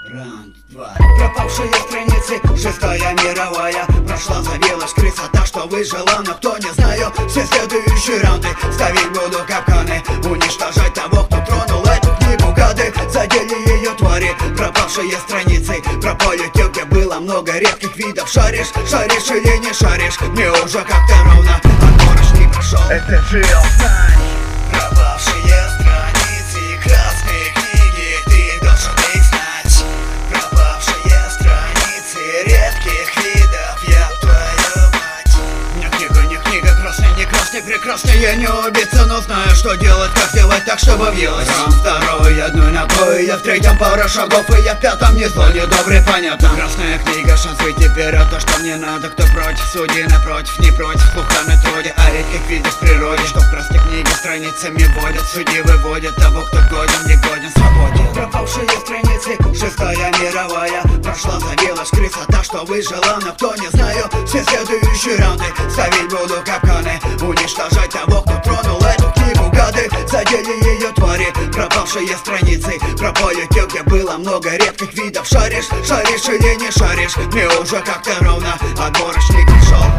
Раунд 2. Пропавшие страницы, 6-я мировая. Прошла, завелась крыса, та, что выжила, но кто не знаю. Все следующие раунды ставить буду капканы, уничтожать того, кто тронул эту книгу. Гады задели ее твари. Пропавшие страницы, пропали те, где было много редких видов. Шаришь, шаришь или не шаришь, мне уже как-то ровно, отборочь не прошел. Это real time. Пропавшие страницы, красные книги, ты должен их знать. Пропавшие страницы редких видов, я твою мать. Не книга, красная, не красный, прекрасный. Я не убийца, но знаю, что делать, как делать так, чтобы въелось. Раунд второй, одной ногой, я в третьем пара шагов, и я в пятом не злой, не добрый, понятно. Красная книга, шанс выйти вперед, то, что мне надо. Кто против, суди напротив, не против, плохо на троде, о редких видах в природе, что в красной книге страницами водят. Судьи выводят того, кто годен, не годен, свободе. Пропавшие страницы, 6-я мировая. Прошла, завелась крыса, та, что выжила, но кто не знаю. Все следующие раунды ставить буду капканы, уничтожать того, кто тронул эту книгу. Гады задели ее твари. Пропавшие страницы, пропали те, где было много редких видов. Шаришь, шаришь или не шаришь, мне уже как-то ровно, отборочник пришел.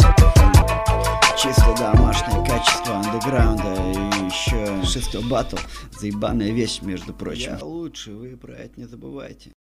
Чисто домашнее качество андеграунда. И еще 6-й батл. Заебанная вещь, между прочим. Я лучше, вы про это не забывайте.